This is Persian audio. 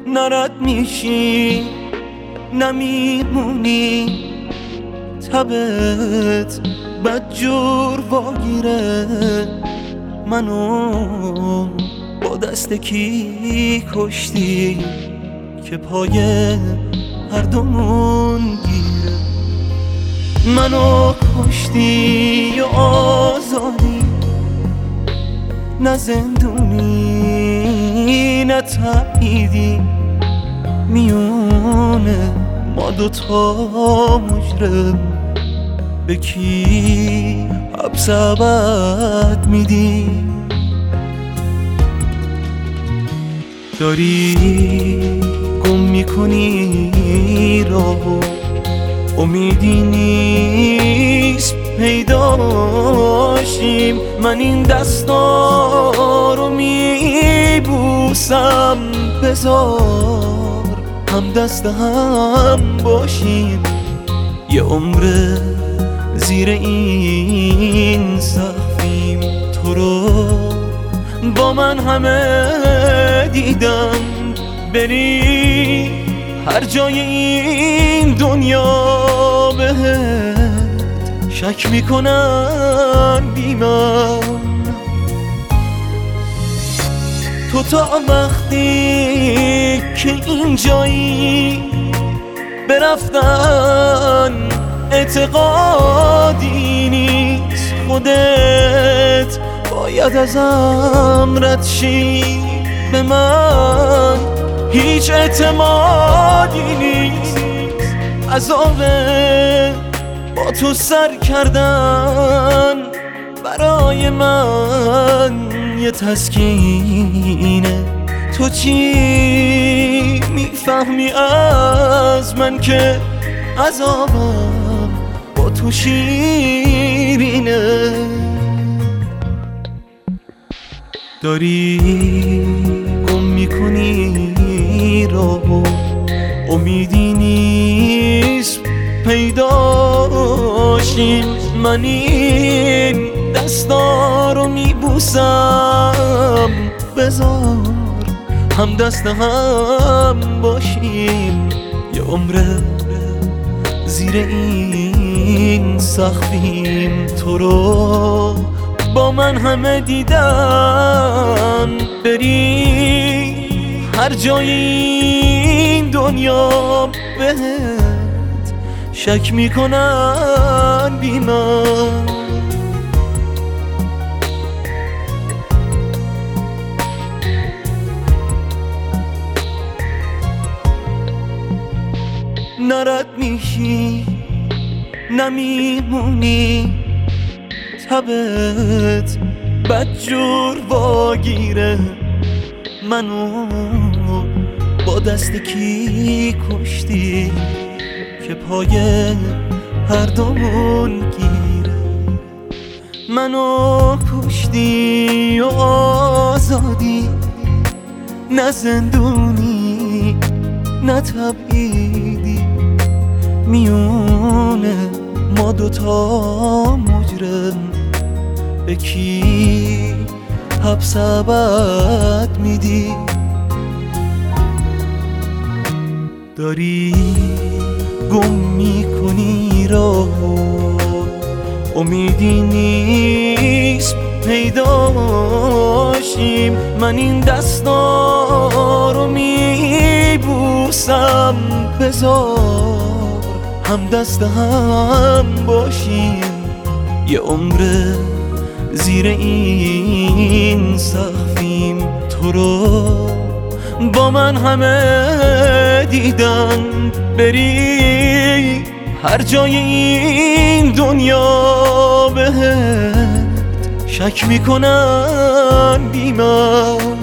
نرد میشی نمیمونی، تبت بدجور واگیره منو با دست کی کشتی که پای هر دومون گیره. منو کشتی و آزادی، نه زندونی نه تبعیدی، میونه ما دوتا مجرم به کی حبس ابد میدی؟ داری گم میکنی راهو، امیدی نیست پیداشیم. من این دستا رو میبوسم، بذار هم دست هم باشیم. یه عمر زیر این سقفیم، تو رو با من همه دیدم. بری هر جای این دنیا بهت شک میکنن بی من. تو تا وقتی که اینجایی برفتن اعتقادی نیست، خودت باید ازم رد شی. به من هیچ اعتمادی نیست، عذاب با تو سر کردن برای من یه تسکینه. تو چی میفهمی از من که عذابم با تو شیرینه؟ داری گم میکنی راهو، امیدی نیست پیداشیم. من این دستا رو میبوسم، بذار هم دست هم باشیم. یه عمر زیر این سقفیم، تو رو با من همه دیدن. بری هر جای این دنیا بهت شک میکنن بی من. نرد میشی نمیمونی، تبت بدجور واگیره منو با دست کی کشتی که پای هر دومون گیره. منو کشتی و آزادی، نه زندونی نه تبعیدی، میونه ما دوتا مجرم به کی حبس ابد میدی؟ داری گم میکنی راهو، امیدی نیست پیداشیم. من این دستا رو میبوسم، بذار هم دست هم باشیم. یه عمر زیر این سقفیم، تو رو با من همه دیدن. بری هر جای این دنیا بهت شک میکنن بی من.